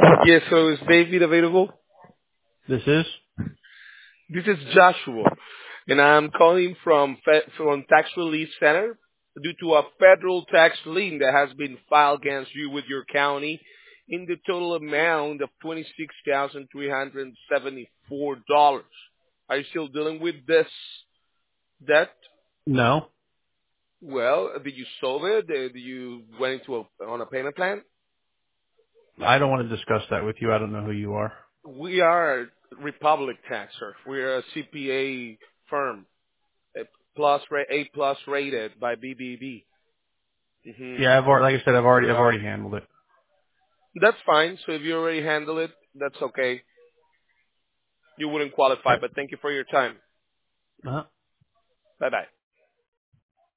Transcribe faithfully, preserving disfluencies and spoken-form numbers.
Yes, so is David available? This is? This is Joshua, and I'm calling from Fe- from Tax Relief Center due to a federal tax lien that has been filed against you with your county in the total amount of twenty-six thousand three hundred seventy-four dollars. Are you still dealing with this debt? No. Well, did you solve it? Did you went into a, on a payment plan? I don't want to discuss that with you. I don't know who you are. We are Republic Taxer. We're a C P A firm, a plus ra- A plus rated by B B B. hmm Yeah, I've already, like I said, I've already, I've already handled it. That's fine. So if you already handle it, that's okay. You wouldn't All qualify, right. but thank you for your time. Uh-huh. Bye bye.